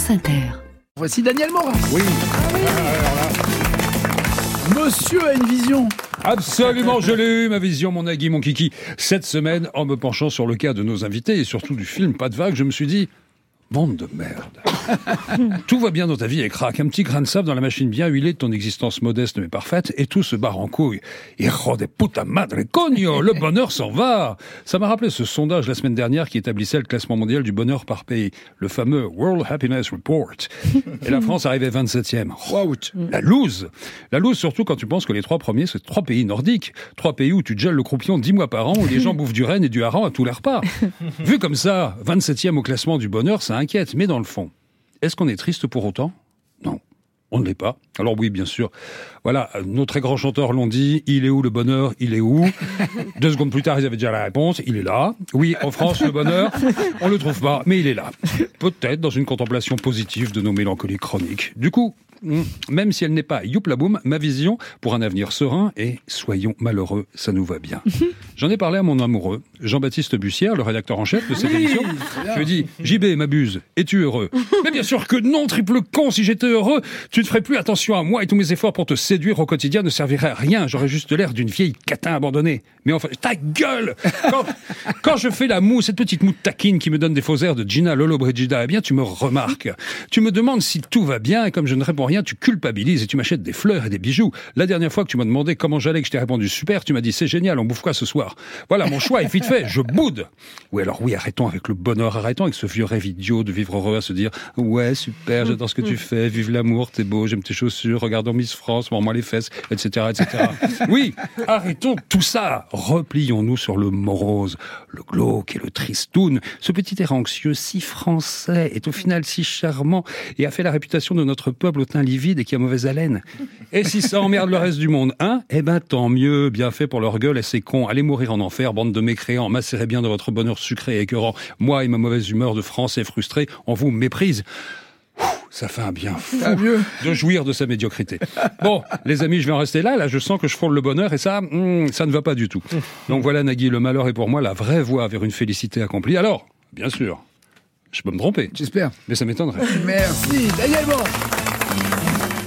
France Inter. Voici Daniel Morin. Oui. Monsieur a une vision. Absolument, je l'ai eu, ma vision, mon Nagui, mon Kiki. Cette semaine, en me penchant sur le cas de nos invités et surtout du film Pas de vague, je me suis dit... Bande de merde. Tout va bien dans ta vie et craque. Un petit grain de sable dans la machine bien huilée de ton existence modeste mais parfaite et tout se barre en couille. Hijo de puta madre coño, le bonheur s'en va. Ça m'a rappelé ce sondage la semaine dernière qui établissait le classement mondial du bonheur par pays. Le fameux World Happiness Report. Et la France arrivait 27e. Wow, la loose. La loose surtout quand tu penses que les 3 premiers, c'est 3 pays nordiques. 3 pays où tu te gèles le croupion 10 mois par an, où les gens bouffent du renne et du hareng à tous les repas. Vu comme ça, 27e au classement du bonheur, ça inquiète, mais dans le fond, est-ce qu'on est triste pour autant ? Non, on ne l'est pas. Alors oui, bien sûr, voilà, nos très grands chanteurs l'ont dit, il est où le bonheur ? Il est où ? 2 secondes plus tard, ils avaient déjà la réponse, il est là. Oui, en France, le bonheur, on le trouve pas, mais il est là. Peut-être dans une contemplation positive de nos mélancolies chroniques. Du coup, même si elle n'est pas youplaboum, ma vision pour un avenir serein est soyons malheureux, ça nous va bien. J'en ai parlé à mon amoureux, Jean-Baptiste Bussière, le rédacteur en chef de cette émission. Je lui ai dit, JB, m'abuse, es-tu heureux ? Mais bien sûr que non, triple con, si j'étais heureux, tu ne ferais plus attention à moi et tous mes efforts pour te séduire au quotidien ne serviraient à rien. J'aurais juste l'air d'une vieille catin abandonnée. Mais enfin, ta gueule ! Quand je fais la moue, cette petite moue taquine qui me donne des faux airs de Gina Lollobrigida, eh bien, tu me remarques. Tu me demandes si tout va bien et comme je ne réponds rien, tu culpabilises et tu m'achètes des fleurs et des bijoux. La dernière fois que tu m'as demandé comment j'allais, que je t'ai répondu super, tu m'as dit c'est génial, on bouffe quoi ce soir ? Voilà, mon choix est vite fait, je boude. Oui, alors oui, arrêtons avec le bonheur, arrêtons avec ce vieux rêve idiot de vivre heureux à se dire ouais, super, j'adore ce que tu fais, vive l'amour, t'es beau, j'aime tes chaussures, regardons Miss France, mords-moi les fesses, etc., etc. Oui, arrêtons tout ça. Replions-nous sur le morose, le glauque et le tristoun. Ce petit air anxieux si français est au final si charmant et a fait la réputation de notre peuple au teint livide et qui a mauvaise haleine. Et si ça emmerde le reste du monde, hein ? Eh ben tant mieux, bien fait pour leur gueule et c'est con. Allez mourir en enfer, bande de mécréants, macérez bien de votre bonheur sucré et écœurant. Moi et ma mauvaise humeur de français frustré, on vous méprise. Ça fait un bien fou de jouir de sa médiocrité. Bon, les amis, je vais en rester là. Là, je sens que je frôle le bonheur et ça ne va pas du tout. Donc voilà, Nagui, le malheur est pour moi la vraie voie vers une félicité accomplie. Alors, bien sûr, je peux me tromper. J'espère. Mais ça m'étonnerait. Merci, Daniel Morin.